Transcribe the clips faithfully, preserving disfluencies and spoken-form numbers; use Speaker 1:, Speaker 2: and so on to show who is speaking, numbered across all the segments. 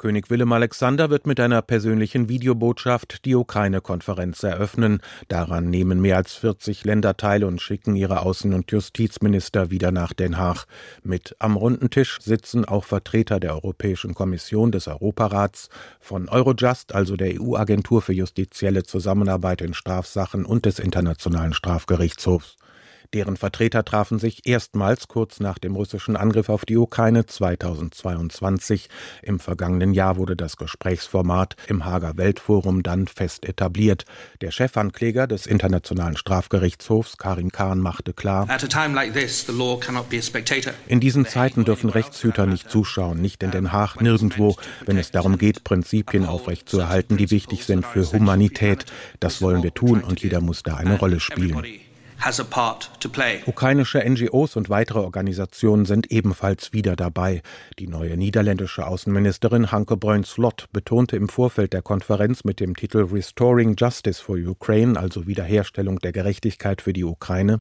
Speaker 1: König Willem Alexander wird mit einer persönlichen Videobotschaft die Ukraine-Konferenz eröffnen. Daran nehmen mehr als vierzig Länder teil und schicken ihre Außen- und Justizminister wieder nach Den Haag. Mit am runden Tisch sitzen auch Vertreter der Europäischen Kommission, des Europarats, von Eurojust, also der E U-Agentur für justizielle Zusammenarbeit in Strafsachen, und des Internationalen Strafgerichtshofs. Deren Vertreter trafen sich erstmals kurz nach dem russischen Angriff auf die Ukraine zweitausendzweiundzwanzig. Im vergangenen Jahr wurde das Gesprächsformat im Haager Weltforum dann fest etabliert. Der Chefankläger des Internationalen Strafgerichtshofs, Karim Khan, machte klar: In diesen Zeiten dürfen Rechtshüter nicht zuschauen, nicht in Den Haag, nirgendwo, wenn es darum geht, Prinzipien aufrechtzuerhalten, die wichtig sind für Humanität. Das wollen wir tun und jeder muss da eine Rolle spielen. Ukrainische N G Os und weitere Organisationen sind ebenfalls wieder dabei. Die neue niederländische Außenministerin Hanke Bruins-Slot betonte im Vorfeld der Konferenz mit dem Titel Restoring Justice for Ukraine, also Wiederherstellung der Gerechtigkeit für die Ukraine: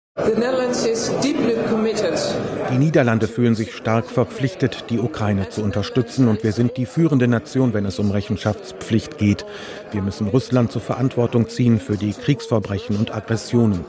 Speaker 1: Die Niederlande fühlen sich stark verpflichtet, die Ukraine zu unterstützen, und wir sind die führende Nation, wenn es um Rechenschaftspflicht geht. Wir müssen Russland zur Verantwortung ziehen für die Kriegsverbrechen und Aggressionen.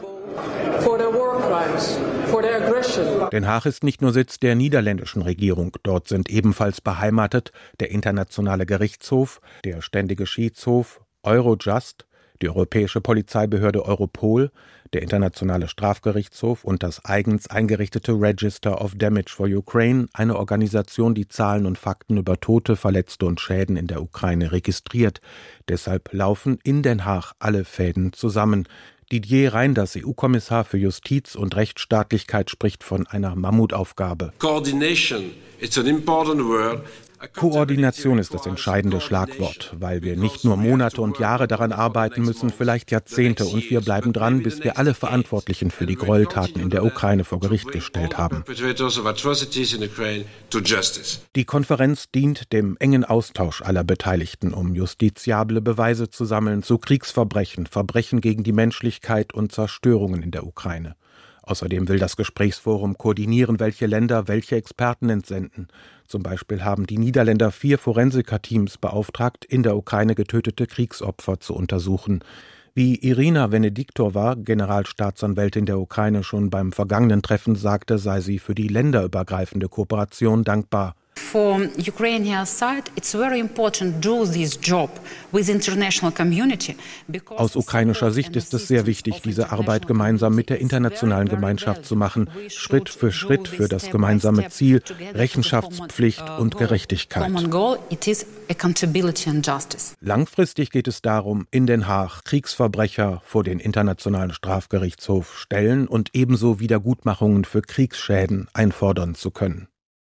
Speaker 1: Den Haag ist nicht nur Sitz der niederländischen Regierung. Dort sind ebenfalls beheimatet der Internationale Gerichtshof, der Ständige Schiedshof, Eurojust, die Europäische Polizeibehörde Europol, der Internationale Strafgerichtshof und das eigens eingerichtete Register of Damage for Ukraine, eine Organisation, die Zahlen und Fakten über Tote, Verletzte und Schäden in der Ukraine registriert. Deshalb laufen in Den Haag alle Fäden zusammen. Didier Reynders, E U-Kommissar für Justiz und Rechtsstaatlichkeit, spricht von einer Mammutaufgabe. Koordination ist das entscheidende Schlagwort, weil wir nicht nur Monate und Jahre daran arbeiten müssen, vielleicht Jahrzehnte, und wir bleiben dran, bis wir alle Verantwortlichen für die Gräueltaten in der Ukraine vor Gericht gestellt haben. Die Konferenz dient dem engen Austausch aller Beteiligten, um justiziable Beweise zu sammeln zu Kriegsverbrechen, Verbrechen gegen die Menschlichkeit und Zerstörungen in der Ukraine. Außerdem will das Gesprächsforum koordinieren, welche Länder welche Experten entsenden. Zum Beispiel haben die Niederländer vier Forensikerteams beauftragt, in der Ukraine getötete Kriegsopfer zu untersuchen. Wie Irina Venediktova, Generalstaatsanwältin der Ukraine, schon beim vergangenen Treffen sagte, sei sie für die länderübergreifende Kooperation dankbar.
Speaker 2: For Ukrainian side, it's very important to do this job with international community.
Speaker 1: Aus ukrainischer Sicht ist es sehr wichtig, diese Arbeit gemeinsam mit der internationalen Gemeinschaft zu machen, Schritt für Schritt für das gemeinsame Ziel, Rechenschaftspflicht und Gerechtigkeit. Langfristig geht es darum, in Den Haag Kriegsverbrecher vor den Internationalen Strafgerichtshof stellen und ebenso Wiedergutmachungen für Kriegsschäden einfordern zu können.